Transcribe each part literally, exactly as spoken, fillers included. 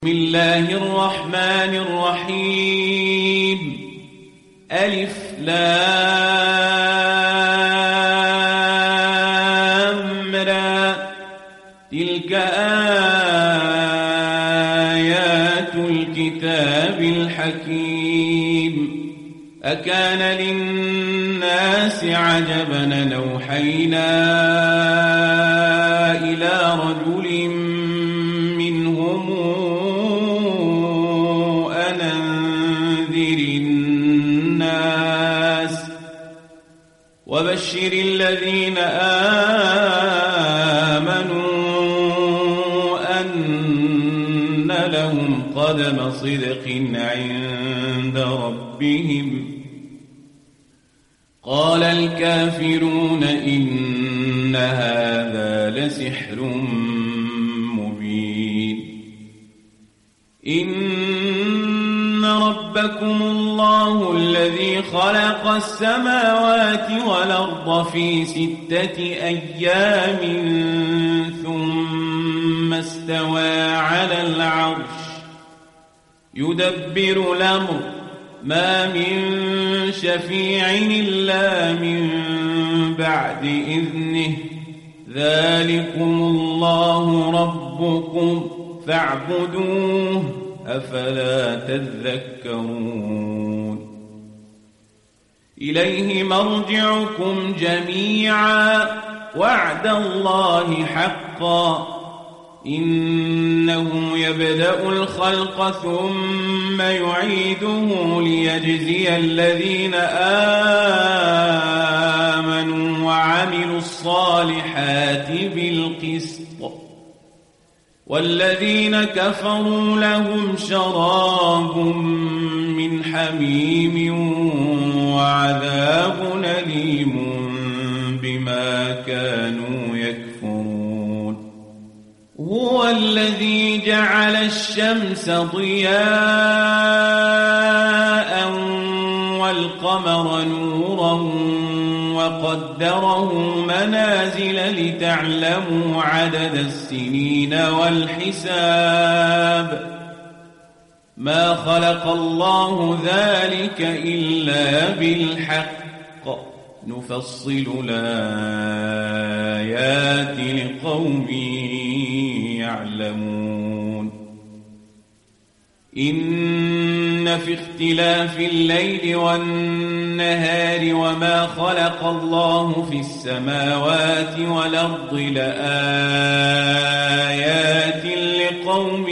بسم الله الرحمن الرحيم. ألف لام را. تلك آيات الكتاب الحكيم. أكان للناس عجبا أن أوحينا إلى رجل منهم أن أنذر الناس وبشر الذين آمنوا أن لهم قدم صدق عند ربهم. قال الكافرون إن هذا لسحر مبين. إن ربكم الله الذي خلق السماوات والأرض في ستة أيام ثم استوى على العرش يدبر الأمر ما من شفيع إلا من بعد إذنه ذلكم الله ربكم فاعبدوه أفلا تذكرون. إليه مرجعكم جميعا وعد الله حقا إنه يبدأ الخلق ثم يعيده ليجزي الذين آمنوا وعملوا الصالحات بالقسط والذين كفروا لهم شراب من حميم وعذاب أليم بما كانوا يكفرون. هو الذي جعل الشمس ضياء والقمر نورا وقدره منازل لتعلموا عدد السنين والحساب ما خلق الله ذلك إلا بالحق نفصل الآيات لقوم يعلمون. إن في اختلاف الليل والنهار وما خلق الله في السماوات والأرض لآيات لقوم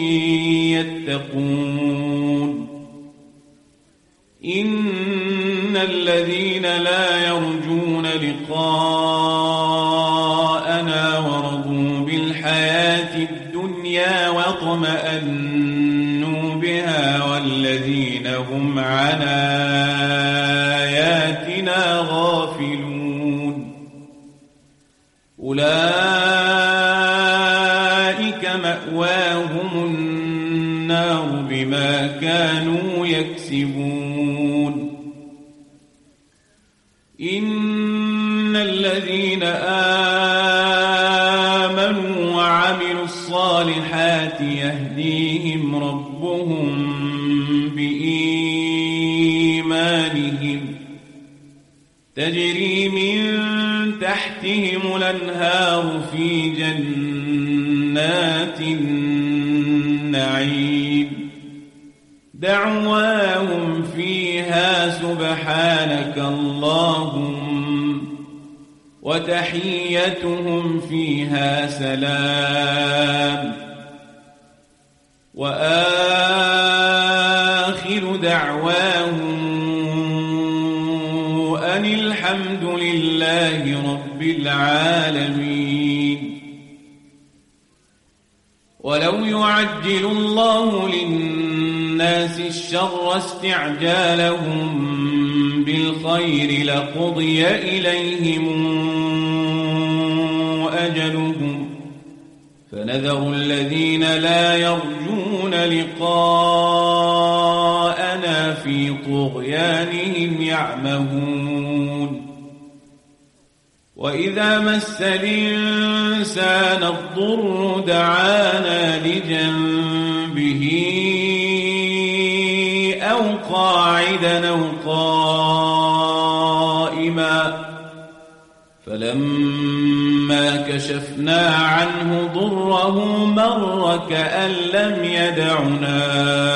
يتقون. إن الذين لا يرجون لقاءنا ورضوا بالحياة الدنيا واطمأنوا بها والذين هم عن آياتنا غافلون أولئك مأواهم النار بما كانوا يكسبون. إن الذين آمنوا وعملوا الصالحات يهديهم ربهم بإيمانهم تجري من تحتهم الأنهار في جنات النعيم دعواهم فيها سبحانك اللهم وتحيتهم فيها سلام وآخر دعواهم أن الحمد لله رب العالمين. ولو يعجل الله للناس الشر استعجالهم بالخير لقضي إليهم أجلهم فنذر الذين لا يرجون لقاءنا في طغيانهم يعمهون. وإذا مس الإنسان الضر دعانا لجنبه به أو قاعدا أو قائما فلما كشفنا عنه ضره مر كأن لم يدعنا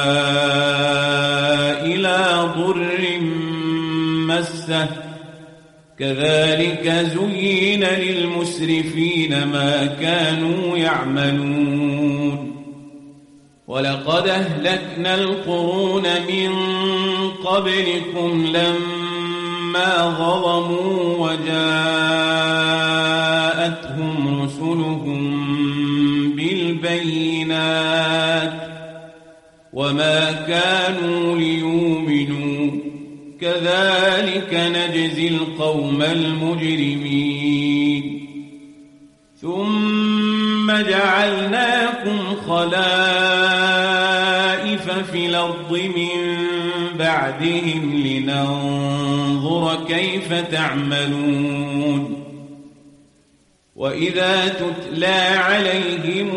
إلى ضر مسه كذلك زين للمسرفين ما كانوا يعملون ولقد أهلكنا القرون من قبلكم لما ظلموا وجاءتهم رسلهم بالبينات وما كانوا ليؤمنوا كذلك نجزي القوم المجرمين ثم جعلناكم خلائف في الأرض من بعدهم لننظر كيف تعملون وإذا تتلى عليهم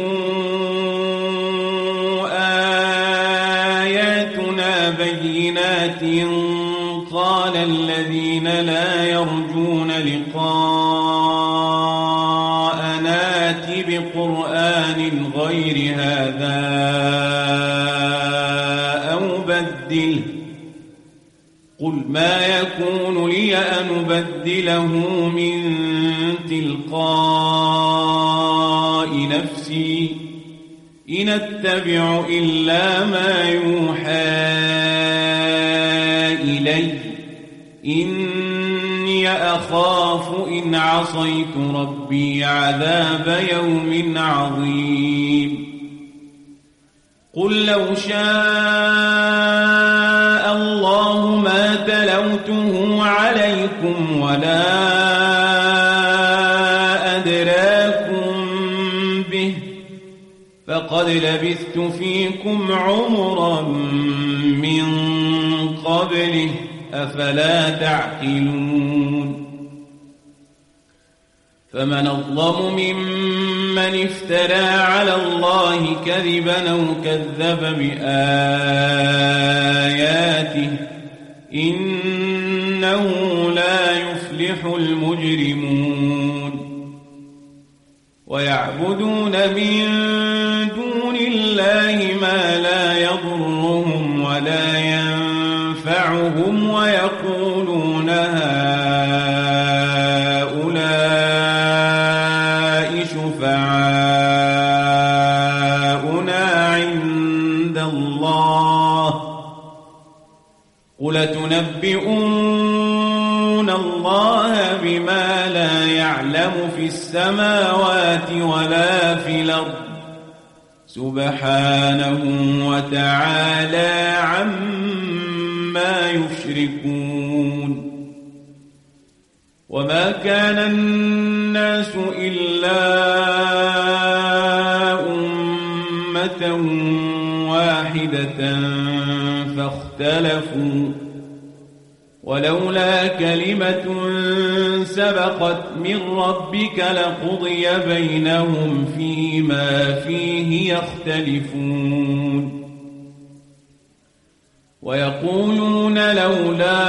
آياتنا بينات قال الذين لا يرجون لقاءنا ائت بقرآن غير هذا أو بدله قل ما يكون لي أن أبدله من تلقاء نفسي إن أتبع إلا ما يوحى إلي إني أخاف إن عصيت ربي عذاب يوم عظيم قل لو شاء الله ما تلوته عليكم ولا أدراكم به فقد لبثت فيكم عمرا من قبله أفلا تعقلون فمن أظلم ممن افترى على الله كذبا أو كذب بآياته إنه لا يفلح المجرمون ويعبدون من دون الله ما لا يضرهم ولا ينفعهم ويقولون هؤلاء شفعاؤنا عند الله قل تنبئون الله بما لا يعلم في السماوات ولا في الأرض سبحانه وتعالى عما يشركون وما كان الناس إلا أمة واحدة فاختلفوا ولولا كلمة سبقت من ربك لقضي بينهم فيما فيه يختلفون ويقولون لولا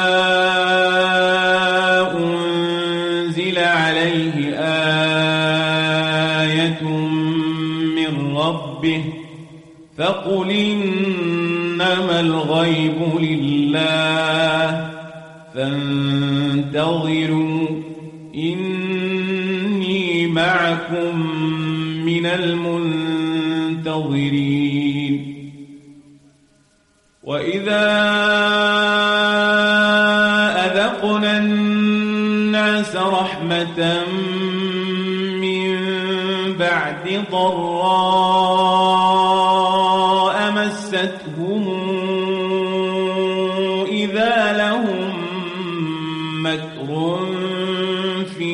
أنزل عليه آية من ربه فقل إنما الغيب لله فانتظروا إني معكم من المنتظرين وإذا أذقنا الناس رحمة من بعد ضراء مستهم إذا لهم مكر في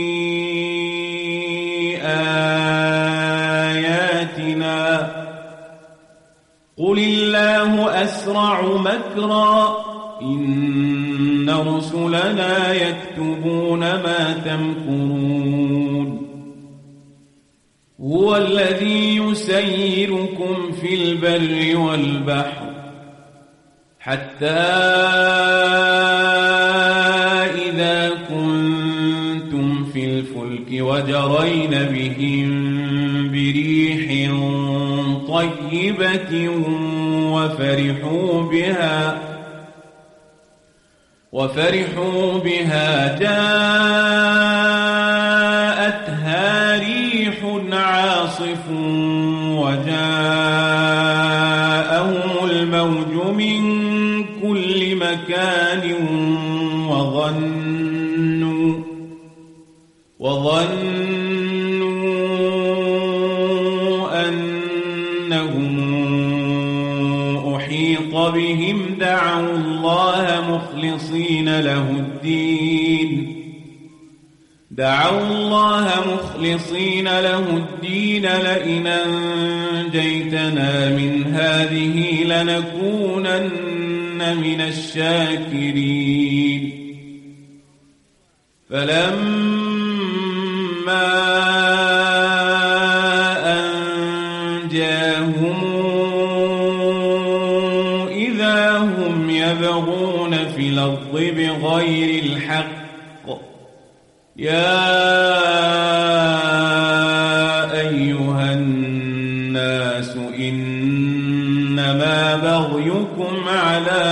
آياتنا قل الله أسرع مكرا إن رسلنا يكتبون ما تمكرون هو الذي يسيركم في البر والبحر حتى إذا كنتم في الفلك وجرين بهم بريح طيبة وفرحوا بها وفرحوا بها جاءتها ريح عاصف وجاءهم الموج من كل مكان وظنوا وظنوا أنهم أحيط بهم دعوا الله مخلصين له الدين دعوا الله مخلصين له الدين لئن أنجيتنا من هذه لنكونن من الشاكرين فلما أنجاهم إذا هم يبغون في الأرض بغير الحق يا أيها الناس إنما بغيكم على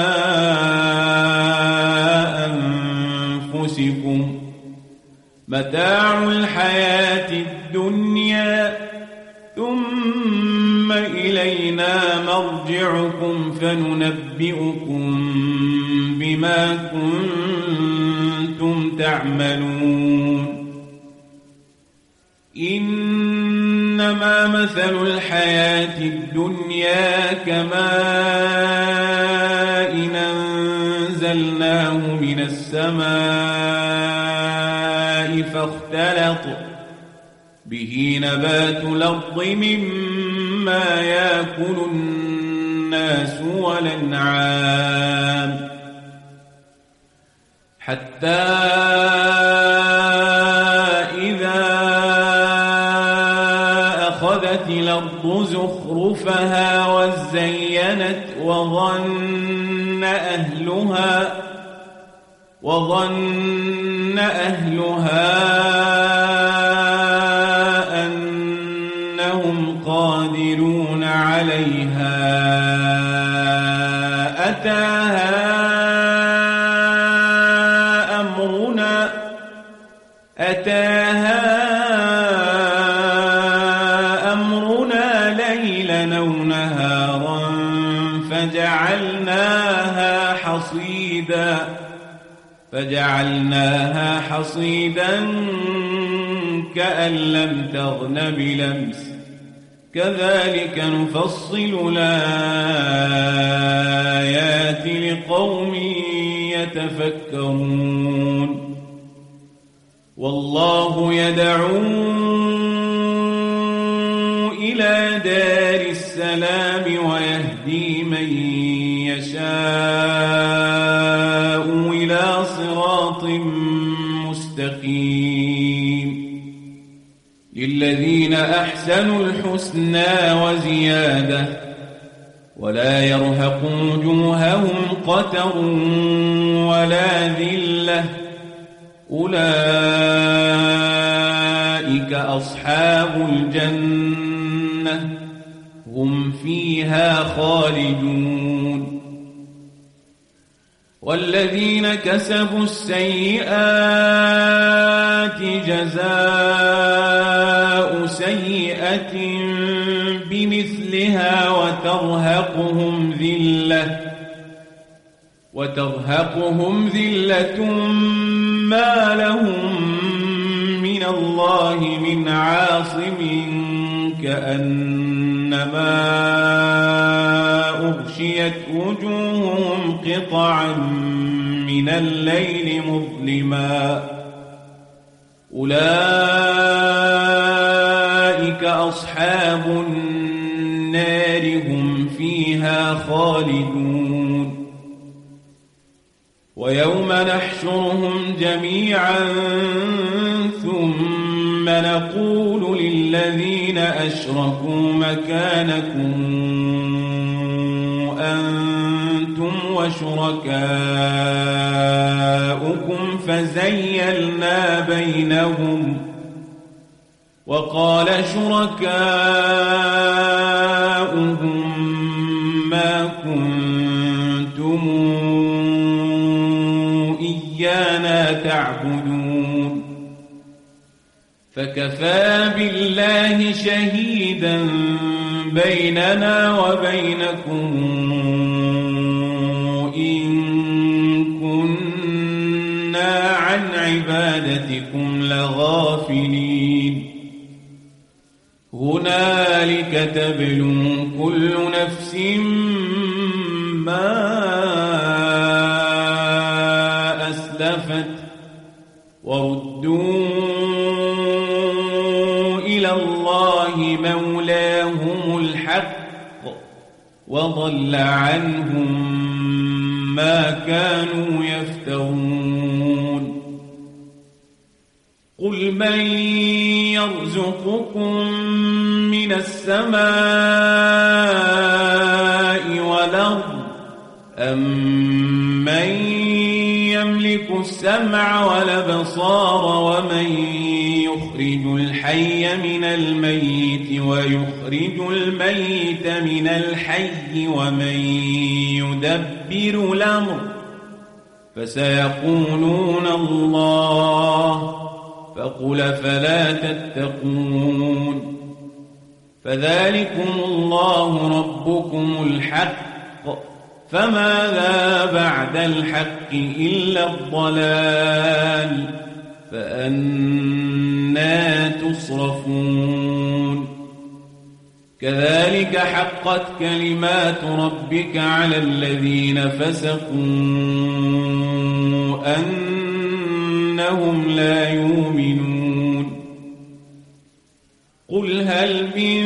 أنفسكم متاع الحياة الدنيا ثم إلينا مرجعكم فننبئكم بما كنتم تعملون إنما مثل الحياة الدنيا كماء أنزلناه من السماء فاختلط به نبات الأرض مما يأكل الناس والأنعام حتى إذا أخذت الأرض زخرفها وزينت وظن أهلها وظن أهلها أنهم قادرون عليها أتاها أمرنا أتاها أمرنا ليلا أو نهارا فجعلناها حصيدا فجعلناها حصيدا كأن لم تغن بلمس كذلك نفصل الآيات لقوم يتفكرون والله يدعو إلى دار السلام ويهدي من يشاء إلى صراط مستقيم للذين أحسنوا الحسنى وزيادة ولا يرهق وجوههم قتر ولا ذلة أولئك أصحاب الجنة هم فيها خالدون والذين كسبوا السيئات جزاء سيئة بمثلها وترهقهم ذلة وترهقهم ذلة ما لهم من الله من عاصم كأنما أغشيت وجوههم قطعا من الليل مظلما أولئك أصحاب النار هم فيها خالدون ويوم نحشرهم جميعا ثم نقول للذين أشركوا مكانكم أنتم وشركاؤكم فزيلنا بينهم وقال شركاؤهم ما كنتم إيانا تعبدون فكفى بالله شهيدا بيننا وبينكم إن كنا عن عبادتكم لغافلين هنالك تبلو كل نفس ما أسلفت وردوا إلى الله مولاهم الحق وضل عنهم ما كانوا يفترون قل من يرزقكم من السماء والأرض أمن يملك السمع والأبصار ومن يخرج الحي من الميت ويخرج الميت من الحي ومن يدبر الأمر فسيقولون الله فقل فلا تتقون فذلكم الله ربكم الحق فماذا بعد الحق إلا الضلال فأنى تصرفون كذلك حقت كلمات ربك على الذين فسقوا أنهم لا يؤمنون قل هل من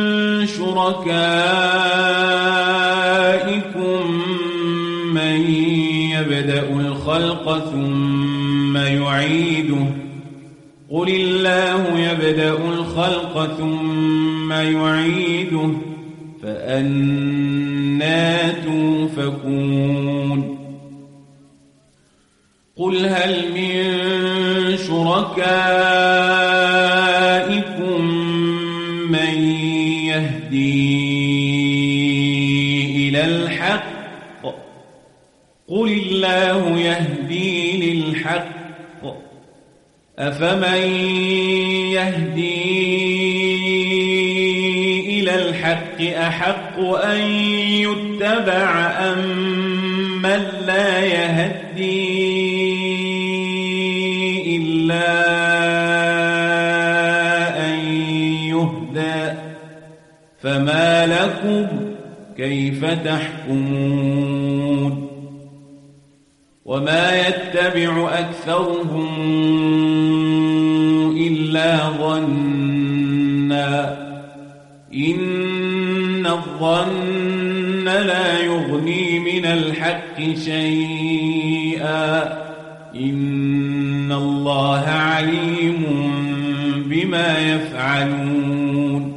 شركائكم من يبدأ الخلق ثم يعيده قل الله يبدأ الخلق ثم يعيده فأنى توفكون قل هل من شركائكم من يهدي إلى الحق قل الله يهدي للحق أفمن يهدي إلى الحق أحق أن يتبع أم من لا يهدي إلا أن يهدى فما لكم كيف تحكمون وما يتبع أكثرهم إلا ظنا إن الظن لا يغني من الحق شيئا إن الله عليم بما يفعلون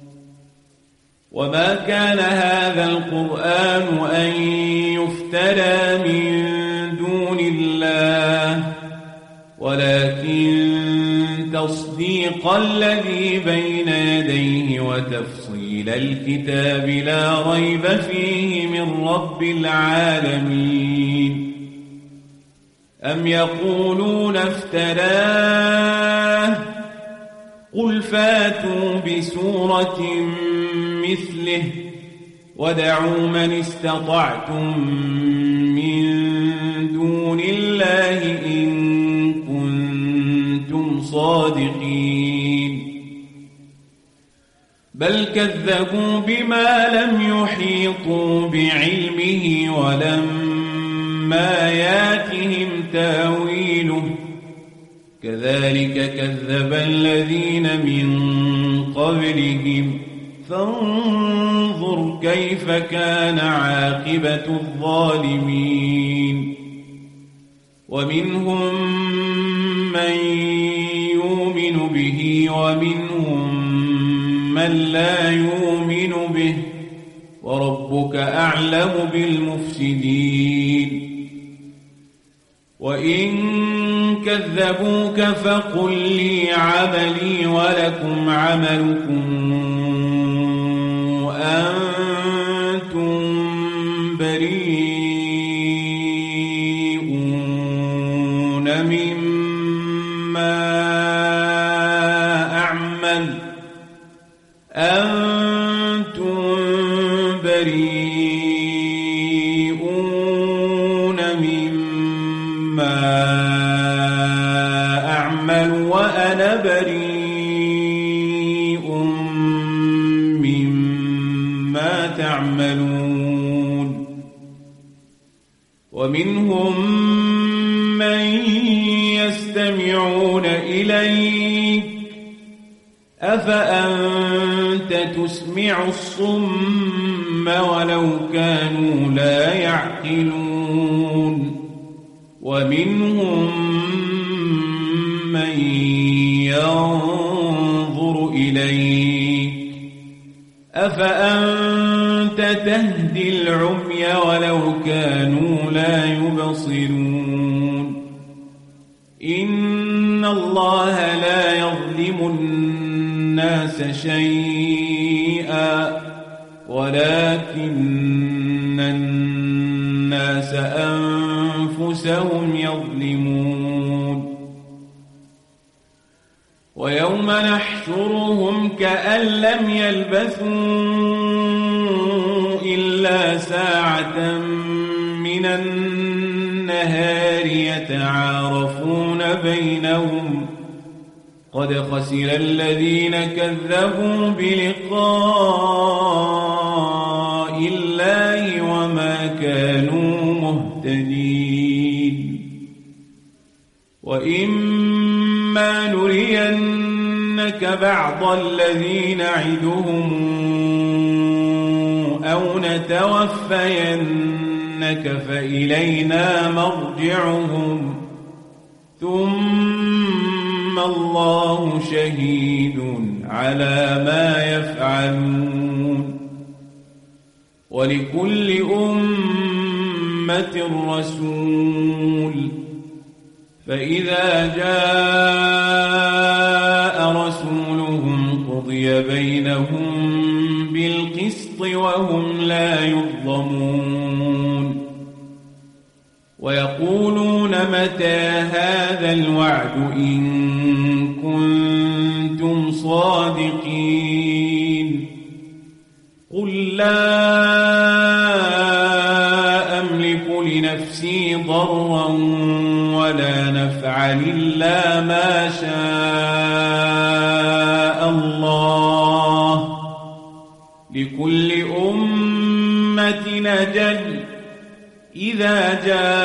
وما كان هذا القرآن أن يفترى من دون الله ولكن تصديق الذي بين يديه وتفصيل الكتاب لا ريب فيه من رب العالمين أم يقولون افتراه قل فاتوا بسورة مثله ودعوا من استطعتم من دون الله إن كنتم صادقين بل كذبوا بما لم يحيطوا بعلمه ولما ياتهم تاويله كذلك كذب الذين من قبلهم فانظر كيف كان عاقبة الظالمين ومنهم من يؤمن به ومنهم من لا يؤمن به وربك أعلم بالمفسدين وإن كذبوك فقل لي عملي ولكم عملكم أنتم بريئون مما أعمل أنتم بريئون مما أعمل وأنا بريء مما تعملون ومنهم من يستمعون إليك أفأنت تسمع الصم ولو كانوا لا يعقلون ومنهم من ينظر إليك أفأنت تهدي العمي ولو كانوا لا يبصرون إن الله لا يظلم الناس شيئا ولكن الناس أنفسهم يظلمون ويوم نحشرهم كأن لم يلبثوا إلا ساعة من النهار يتعارفون بينهم قد خسر الذين كذبوا بلقاء الله وما كانوا مهتدين وإما نرينك بعض الذي نعدهم أو نتوفينك فإلينا مرجعهم ثم الله شهيد على ما يفعلون ولكل أمة رسول فإذا جاء رسولهم قضي بينهم بالقسط وهم لا يظلمون ويقولون متى هذا الوعد إن كنتم صادقين قل لا أملك لنفسي ضرا ولا نفعا إلا ما شاء الله لكل أمة أجل إذا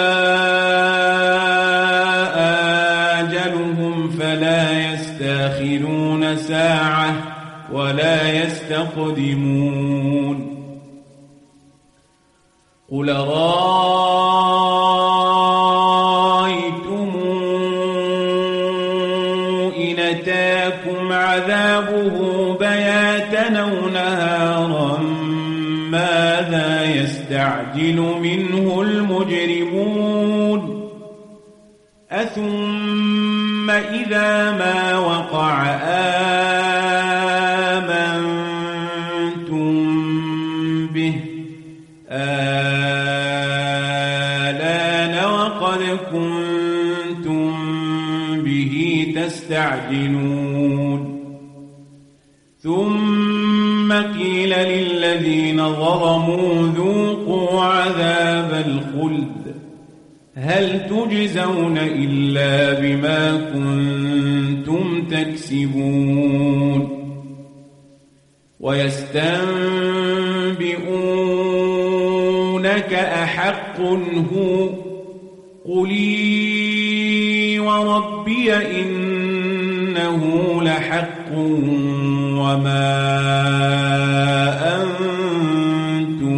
جاء أجلهم فلا يستأخرون ساعة ولا يستقدمون قل رأيتم إن أتاكم عذابه بياتا أو نهارا ماذا يستعجل منه المجرمون أثم إذا ما وقع آمنتم به آلان وقد كنتم به تستعجلون ثم قيل للذين ظلموا ذوقوا عذاب الخلد هل تجزون إلا بما كنتم تكسبون ويستنبئونك أحق هو قل إي وربي إنه لحق وما أنتم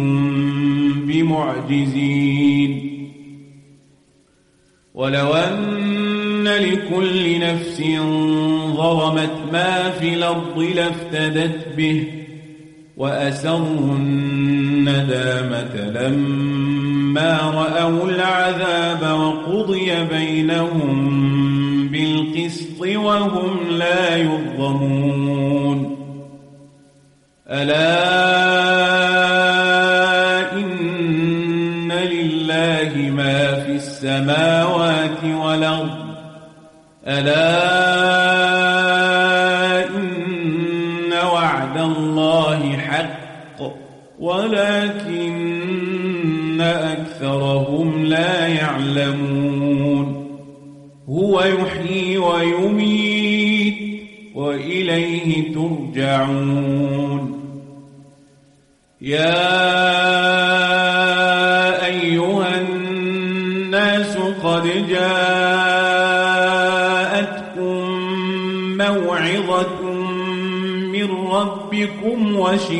بمعجزين ولو أن لكل نفس ظلمت ما في الأرض لافتدت به وأسروا الندامة لما رأوا العذاب وقضي بينهم بالقسط وهم لا يظلمون ألا إن لله ما في السماوات والأرض ألا إن وعد الله حق ولكن أكثرهم لا يعلمون هو يحيي ويميت وإليه ترجعون يا أيها الناس قد جاءتكم موعظة من ربكم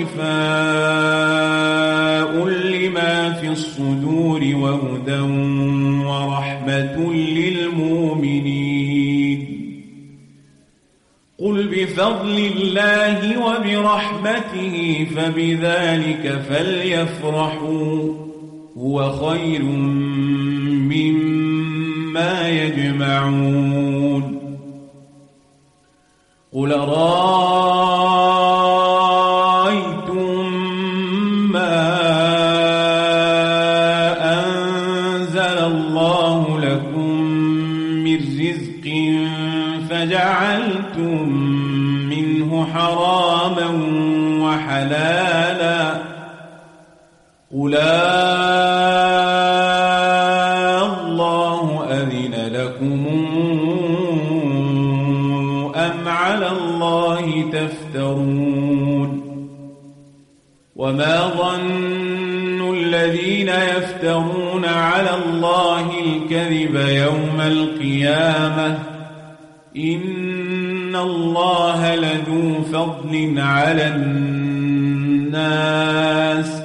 وشفاء لما في الصدور وهدى ورحمة للمؤمنين قل بفضل الله وبرحمته فبذلك فليفرحوا هو خير مما يجمعون قل رأيتم ما أنزل الله لكم من رزق فجعلتم منه حراما وحلالا قل الله أذن لكم أم على الله تفترون وما ظن الذين يفترون على الله الكذب يوم القيامة إن الله لذو فضل على الناس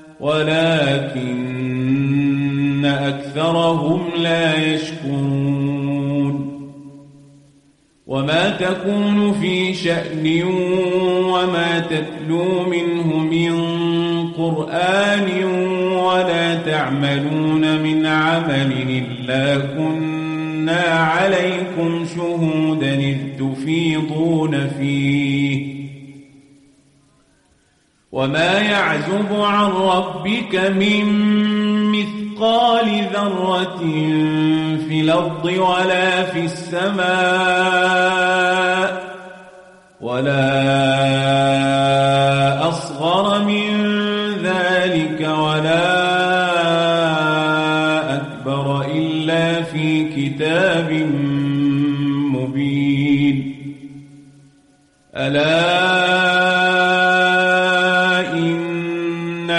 ولكن أكثرهم لا يشكرون وما تكون في شأن وما تتلو منه من قرآن ولا تعملون من عمل إلا كنا عليكم شهودا إذ تفيضون فيه وما يعزب عن ربك من مثقال ذرة في الأرض ولا في السماء ولا أصغر من ذلك ولا أكبر إلا في كتاب مبين ألا إن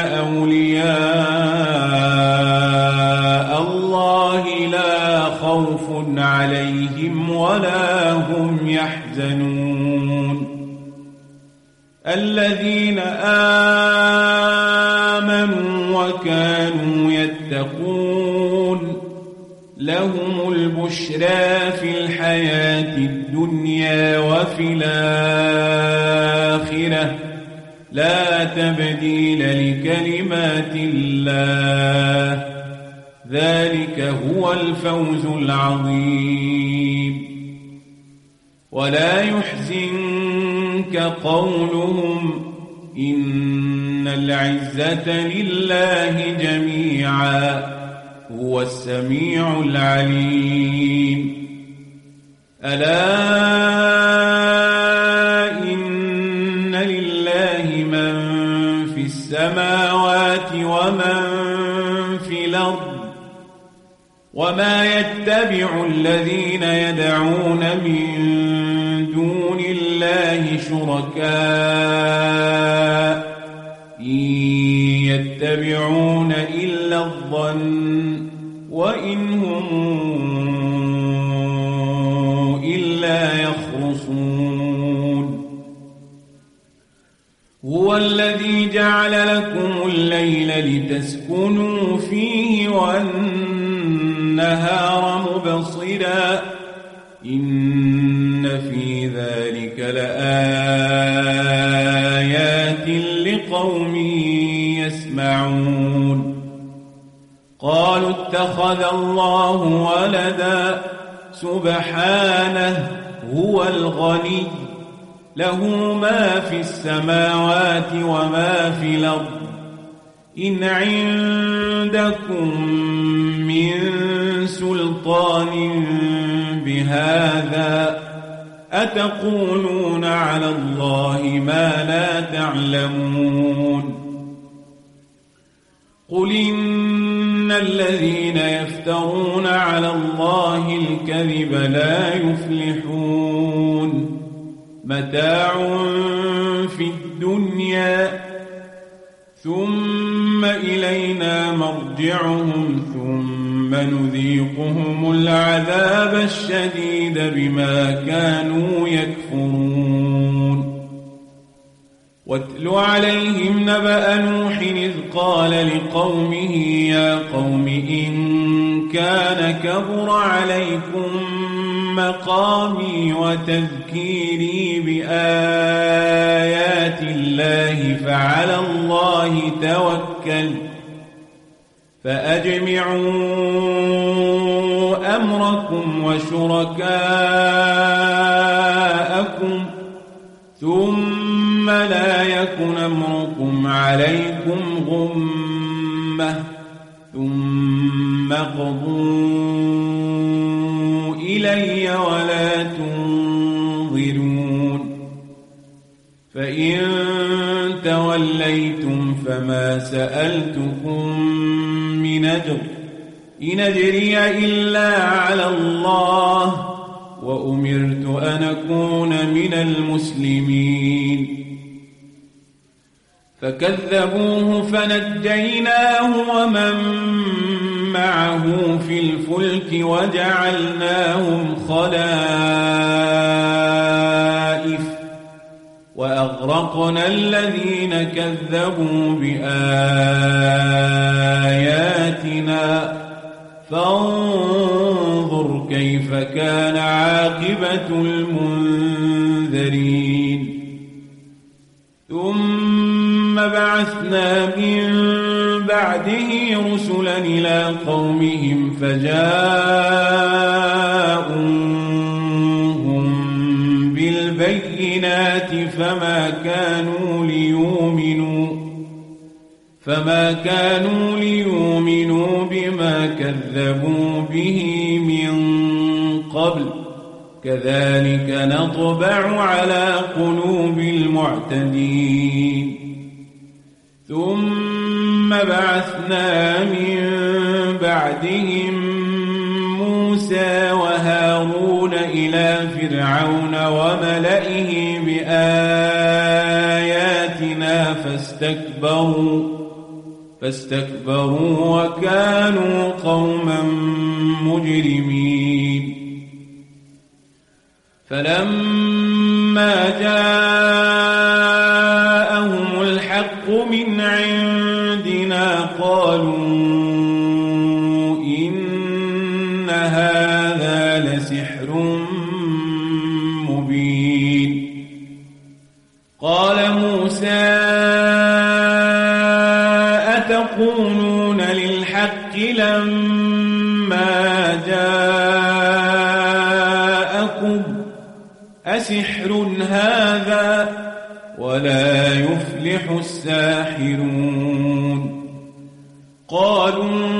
أولياء الله لا خوف عليهم ولا هم يحزنون الذين آمنوا وكانوا يتقون لهم البشرى في الحياة الدنيا وفي الآخرة لا تبديل لكلمات الله ذلك هو الفوز العظيم ولا يحزنك قولهم إن العزة لله جميعا هو السميع العليم ألا إن لله من في السماوات ومن في الأرض وما يتبع الذين يدعون من دون الله شركاء إن يتبعون إلا الظن وإن هم إلا يخرصون هو الذي جعل لكم الليل لتسكنوا فيه والنهار مبصرا إن في ذلك لآيات لقوم يسمعون قالوا اتخذ الله ولدا سبحانه هو الغني له ما في السماوات وما في الأرض إن عندكم من سلطان بهذا أتقولون على الله ما لا تعلمون قل إن الذين يفترون على الله الكذب لا يفلحون متاع في الدنيا ثم إلينا مرجعهم ثم نذيقهم العذاب الشديد بما كانوا يكفرون واتل عليهم نبأ نوح إذ قال لقومه يا قوم إن كان كبر عليكم مقامي وتذكيري بآيات الله فعلى الله توكل فأجمعوا أمركم وشركاءكم ثم لا يكن أمركم عليكم غمة ثم قضوا إلي ولا تنظرون فإن توليتم فما سألتكم من أجر إن أجري إلا على الله وأمرت أن أكون من المسلمين فكذبوه فنجيناه ومن معه في الفلك وجعلناهم خلائف وأغرقنا الذين كذبوا بآياتنا فانظر كيف كان عاقبة المنذرين ثم بعثنا من بعده رسلا إلى قومهم فجاءوهم بالبينات فما كانوا ليؤمنوا فما كانوا ليؤمنوا بما كذبوا به من قبل كذلك نطبع على قلوب المعتدين ثم بعثنا من بعدهم موسى وهارون إلى فرعون وملئه بآياتنا فاستكبروا فاستكبروا وكانوا قوما مجرمين فلما جاءهم الحق من عندنا قالوا إن هذا لسحر مبين قال موسى أتقولون للحق لما جاءكم أسحر هذا ولا يفلح الساحرون قالوا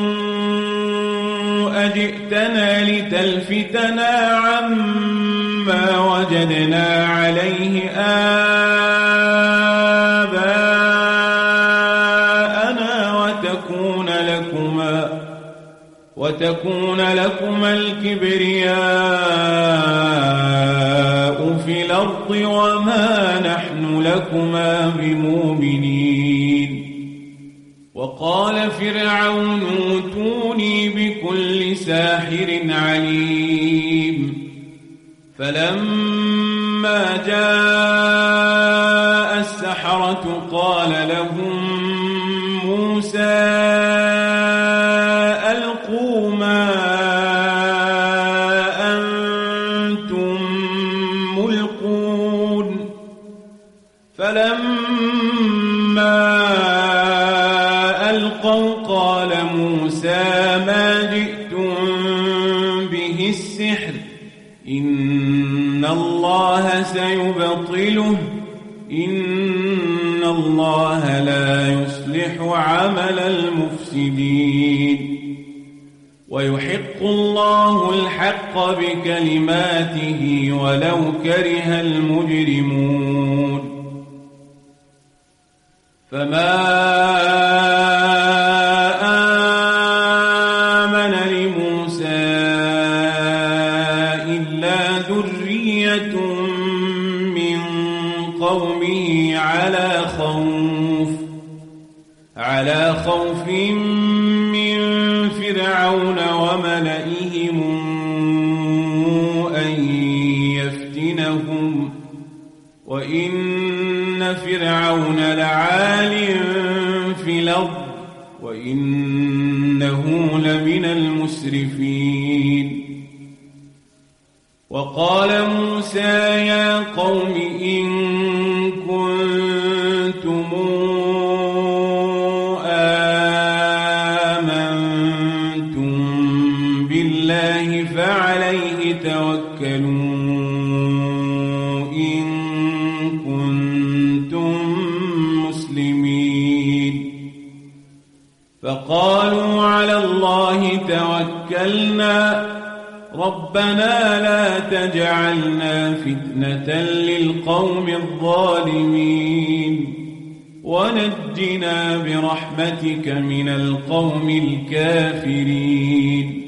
أجئتنا لتلفتنا عما وجدنا عليه آباءنا وتكون لكما وتكون لكما الكبرياء في الأرض وما نحن لكما بمؤمنين وقال فرعون ائتوني بكل ساحر عليم فلما جاء السحرة قال لهم موسى ألقوا ما ألقوا قال موسى ما جئتم به السحر إن الله سيبطله إن الله لا يصلح عمل المفسدين ويحق الله الحق بكلماته ولو كره المجرمون فما آمن لموسى إلا ذرية من قومه على خوف على خوف من فرعون وملئهم أن يفتنهم وإن فرعون لعال في الأرض وإنه لمن المسرفين وقال موسى يا قوم إن كنتم آمنتم بالله فعليه توكلوا إن كنتم مسلمين فقالوا على الله توكلنا ربنا لا تجعلنا فتنة للقوم الظالمين ونجنا برحمتك من القوم الكافرين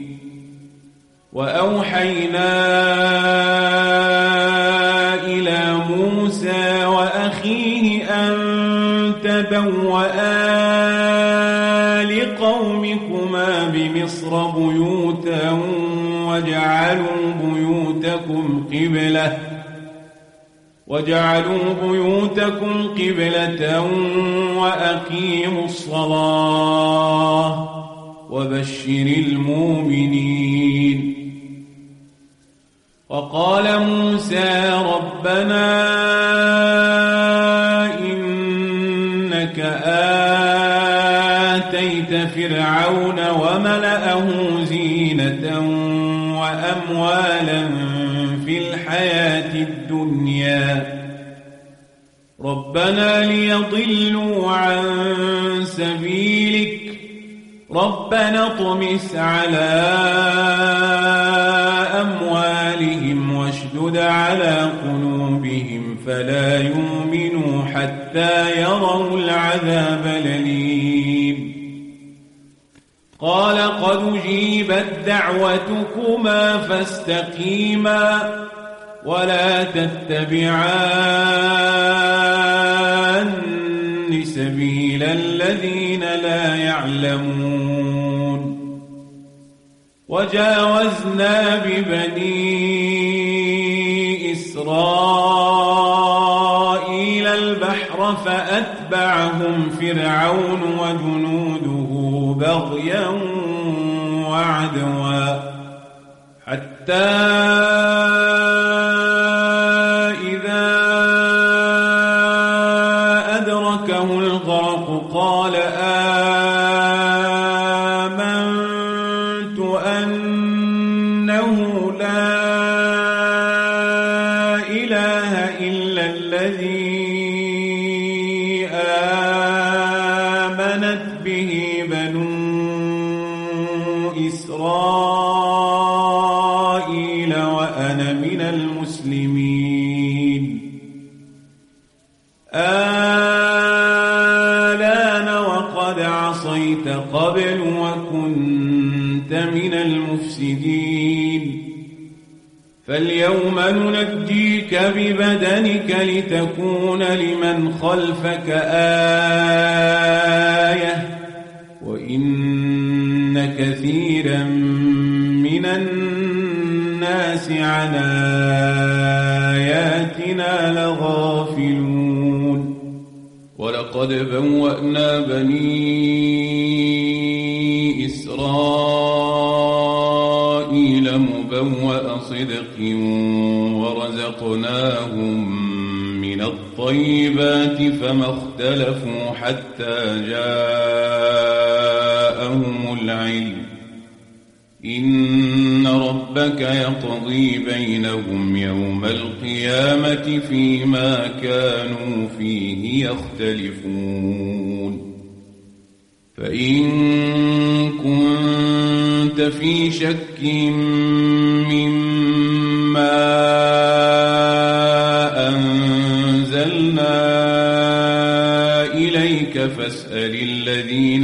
وأوحينا إلى موسى وأخيه أن تبوأ لقومكما بمصر بيوتا وجعلوا بيوتكم قبلة وجعلوا بيوتكم قبلة وأقيموا الصلاة وبشر المؤمنين وقال موسى ربنا إنك آتيت فرعون وملأه زينة وأموالا في الحياة الدنيا ربنا ليضلوا عن سبيلك ربنا اطمس على أموالهم واشدد على قلوبهم فلا يؤمنوا حتى يروا العذاب الأليم قال قد أجيبت دعوتكما فاستقيما ولا تتبعان سبيل الذين لا يعلمون وجاوزنا ببني إسرائيل البحر فأتبعهم فرعون وجنوده بغيا وعدوا حتى إذا أدركه الغرق قال آمنت أنه لا إله إلا الذي آمنت به بنو إسرائيل وأنا من المسلمين آلان وقد عصيت قبل وكنت من المفسدين فاليوم ننجيك ببدنك لتكون لمن خلفك آية وإن كثيرا من الناس عن آياتنا لغافلون ولقد بوأنا بني إسرائيل مبوأ صدق ورزقناهم من الطيبات فما اختلفوا حتى جاءوا إن ربك يقضي بينهم يوم القيامة فيما كانوا فيه يختلفون فإن كنت في شك مما أنزلنا إليك فاسأل الذين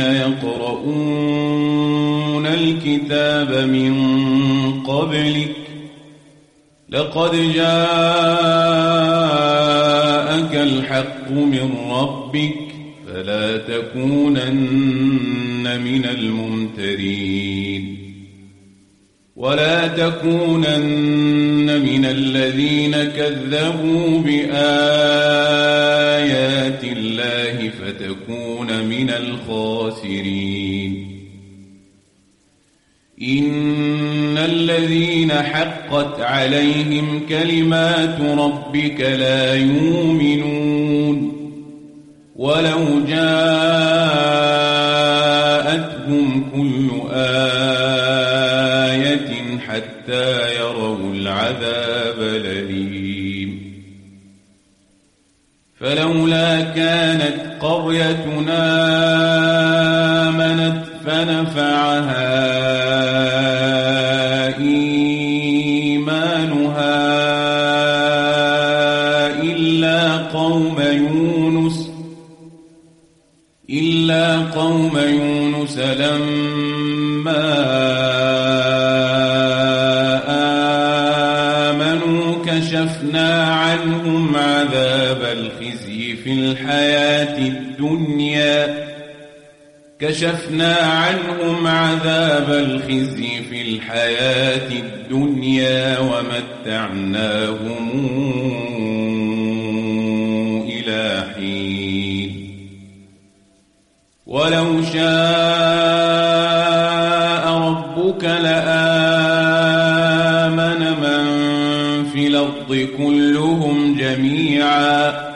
يقرؤون الكتاب من قبلك لقد جاءك الحق من ربك فلا تكونن من الممترين ولا تكونن من الذين كذبوا بآيات الله فتكون من الخاسرين إن الذين حقت عليهم كلمات ربك لا يؤمنون ولو جاءتهم كل آية حتى يروا العذاب الأليم فلولا كانت قريتنا آمنت فنفعها إيمانها إلا قوم يونس إلا قوم يونس لما آمنوا كشفنا عنهم عذاب الخزي في الحياة الدنيا كشفنا عنهم عذاب الخزي في الحياة الدنيا ومتعناهم إلى حين ولو شاء ربك لآمن من في الأرض كلهم جميعا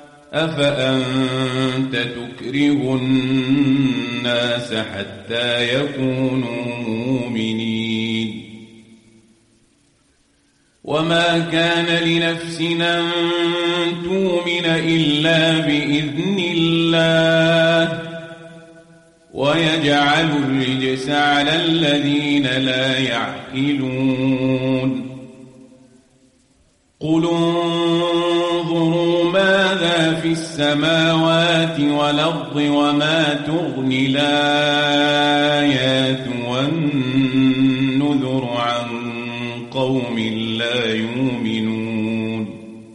أفأنت تكره الناس حتى يكونوا مؤمنين وما كان لنفس أن تؤمن إلا بإذن الله ويجعل الرجس على الذين لا يعقلون قل انظروا ماذا في السماوات والأرض وما تغني الآيات والنذر عن قوم لا يؤمنون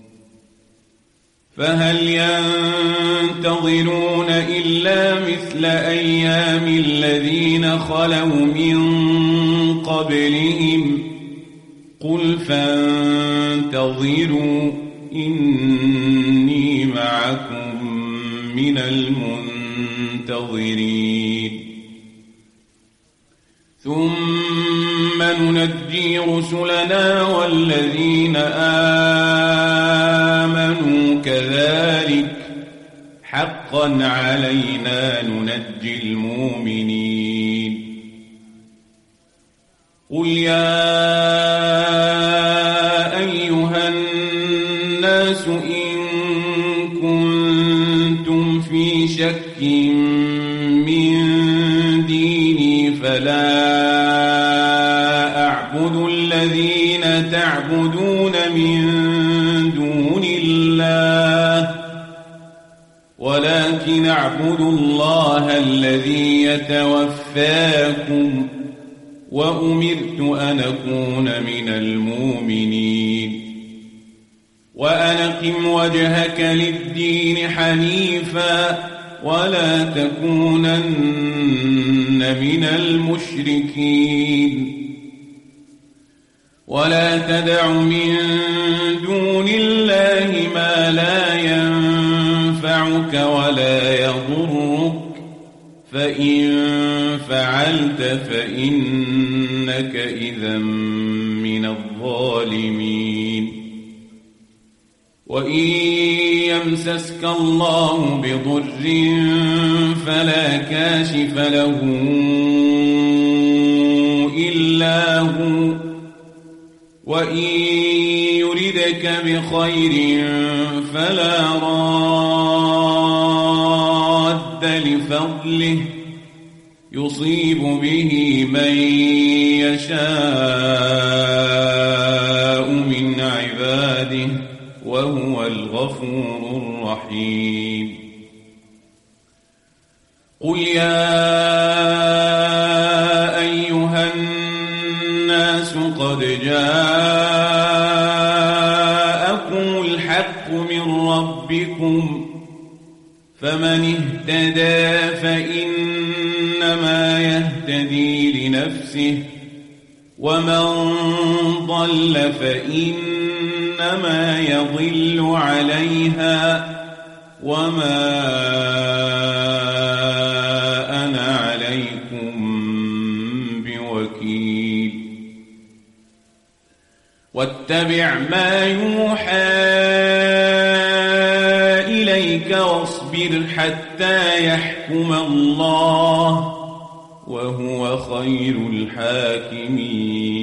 فهل ينتظرون إلا مثل أيام الذين خلوا من قبلهم قل فانتظروا إني معكم من المنتظرين ثم ننجي رسلنا والذين آمنوا كذلك حقا علينا ننجي المؤمنين قل يا أيها الناس إن كنتم في شك من ديني فلا أعبد الذين تعبدون من دون الله ولكن أعبد الله الذي يتوفاكم وأمرت أن أكون من المؤمنين وأن أقم وجهك للدين حنيفا ولا تكونن من المشركين ولا تدع من دون الله ما لا ينفعك ولا يضرك فإن فعلت فإنك إذا من الظالمين وإن يمسسك الله بضر فلا كاشف له إلا هو وإن يردك بخير فلا راد لفضله يصيب به من يشاء من عباده وهو الغفور الرحيم قل يا أيها الناس قد جاءكم الحق من ربكم فمن اهتدى فإنما يهتدي لنفسه ومن ضل فإنما يضل عليها وما أنا عليكم بوكيل واتبع ما يوحى إليك واصبر حتى يحكم الله وهو خير الحاكمين